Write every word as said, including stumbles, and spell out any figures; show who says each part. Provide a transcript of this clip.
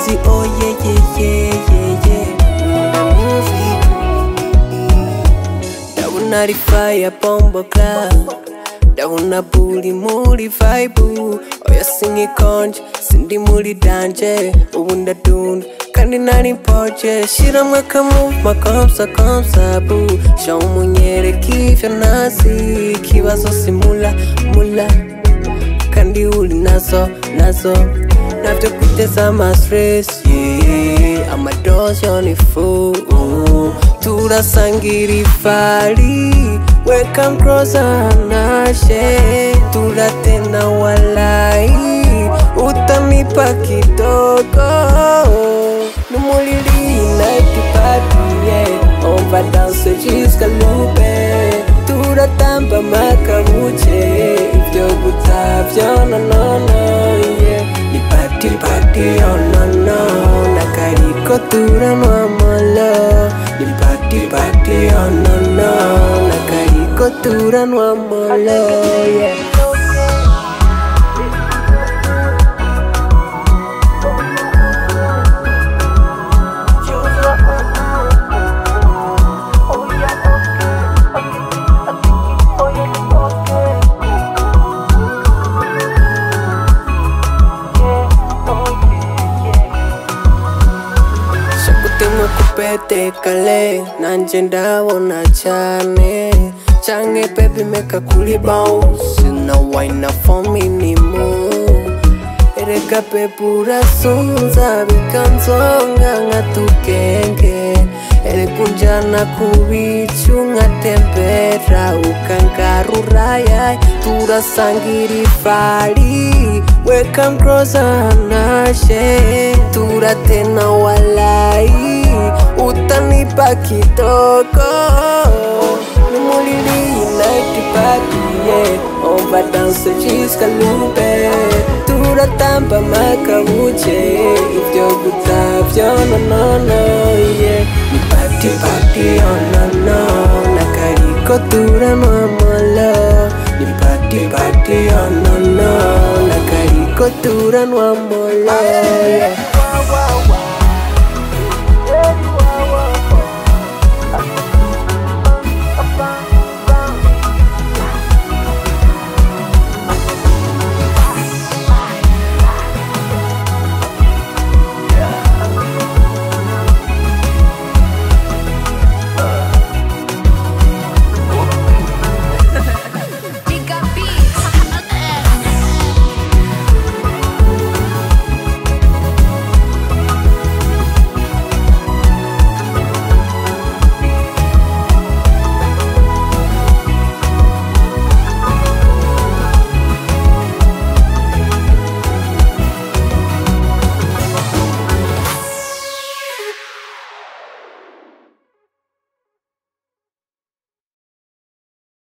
Speaker 1: Easy, oh yeah, yeah, yeah, yeah, yeah. The movie. Dauna fire bombo club. Dauna bully muri vibe. Oya singi conch, sindi muri danje. Uwunda dund, kandi nari poche. Shira mwaka move, makomsa komsa boo. Show munyere kifya nasi. Kibazo simula, mula. Kandi uli nazo, nazo. Navyo kutesa ma stress, yeah. I'm a dose on the fool. Tura sangiri fali. Welcome closer na she. Tura tena walai. Utanipa kidogo. Numulili night party, yeah. Overdance jiska lupe. Tura tamba makaruche. Ifyo gutavyo no no no, yeah. Ni party party oh no no. Nakariko tura no amolo. Ni party party oh no no. Nakariko tura no amolo, yeah. Tengo kupete kale nanjenda wona chane change baby make a coolie bounce na wine for me ni mo ereka pepura sunza bikanzonga ngatukenge erekunjana kubichu ngatembera ukangaruraya tura sangiri fali welcome closer na she tura tena walai utanipa kidogo numulili night party, yeah. Overdance jiska lupe tura tamba makaruche ifyo gutavyo no no no, yeah. Ni party party oh no no. Nakariko tura no amolo. Ni party party oh no no. Nakariko tura no amolo, yeah.